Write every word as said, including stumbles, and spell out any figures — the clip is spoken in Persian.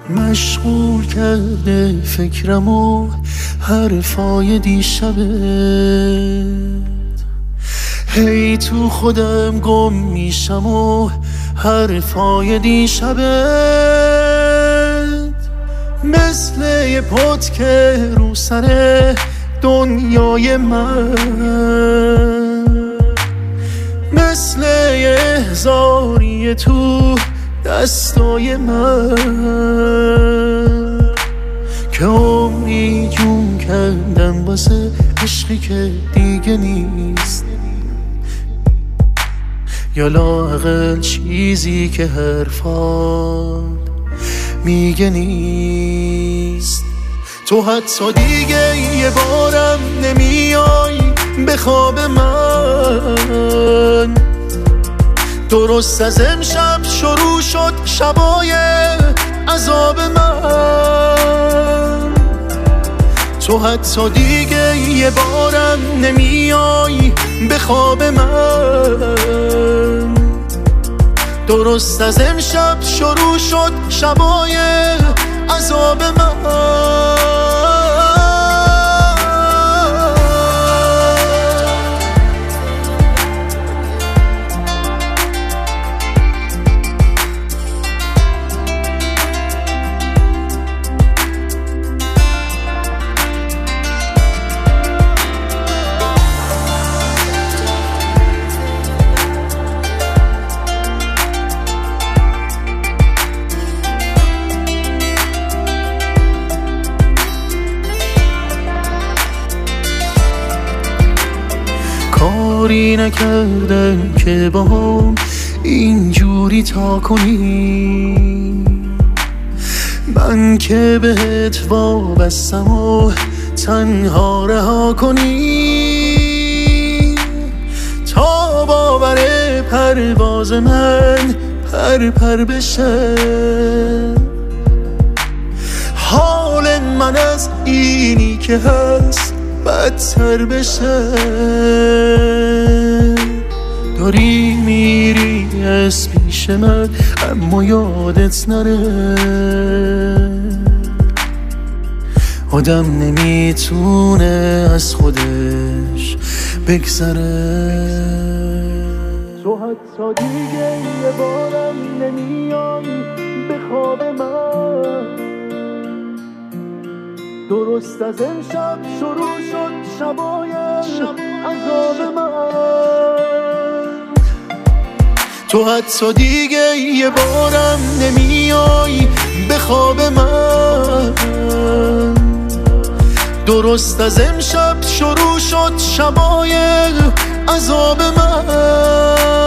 مشغول کرده فکرم و حرفای دیشبت، هی تو خودم گم میشم و حرفای دیشبت، مثل یه پت که رو سر دنیای من، مثل یه احضاری تو دستای من، که عمری جون کردم واسه عشقی که دیگه نیست، یا لااقل چیزی که حرفات میگه نیست. تو حتی دیگه یه بارم نمیای به خواب من، درست از امشب شروع شد شبای عذاب من. تو حتی دیگه یه بارم نمیای به خواب من، درست از امشب شروع شد شبای عذاب من. کاری نکردم که با هم اینجوری تا کنی، من که بهت وابستم و تنها رها کنی، تا باور پرواز من پر پر بشه، حال من از اینی که هست بدتر بشه. داری میری از پیش من اما یادت نره، آدم نمیتونه از خودش بگذره. تو حتی دیگه یه بارم نمیای به خواب من، درست از امشب شروع شد شبای عذاب من. تو حتی دیگه یه بارم نمیای به خواب من، درست از امشب شروع شد شبای عذاب من.